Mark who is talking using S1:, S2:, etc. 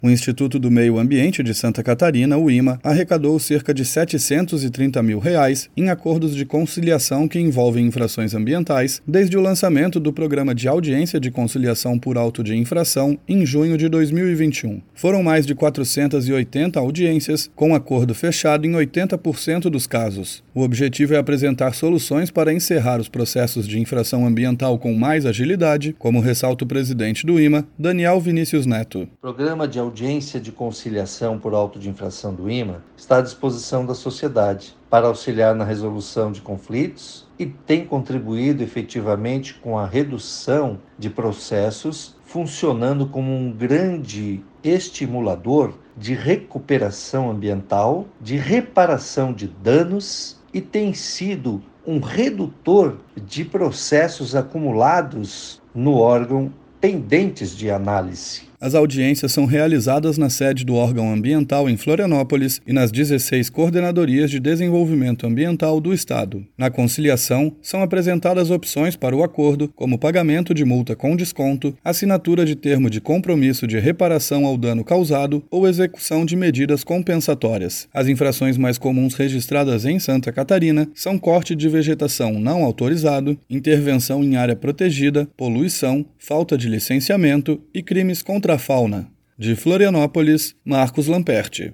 S1: O Instituto do Meio Ambiente de Santa Catarina, o IMA, arrecadou cerca de R$ 730 mil em acordos de conciliação que envolvem infrações ambientais desde o lançamento do Programa de Audiência de Conciliação por Auto de Infração em junho de 2021. Foram mais de 480 audiências, com acordo fechado em 80% dos casos. O objetivo é apresentar soluções para encerrar os processos de infração ambiental com mais agilidade, como ressalta o presidente do IMA, Daniel Vinícius Neto.
S2: O Programa de Audiência de Conciliação por Auto de Infração do IMA está à disposição da sociedade para auxiliar na resolução de conflitos e tem contribuído efetivamente com a redução de processos, funcionando como um grande estimulador de recuperação ambiental, de reparação de danos e tem sido um redutor de processos acumulados no órgão pendentes de análise.
S1: As audiências são realizadas na sede do órgão ambiental em Florianópolis e nas 16 coordenadorias de desenvolvimento ambiental do Estado. Na conciliação, são apresentadas opções para o acordo, como pagamento de multa com desconto, assinatura de termo de compromisso de reparação ao dano causado ou execução de medidas compensatórias. As infrações mais comuns registradas em Santa Catarina são corte de vegetação não autorizado, intervenção em área protegida, poluição, falta de licenciamento e crimes contra a fauna. De Florianópolis, Marcos Lamperti.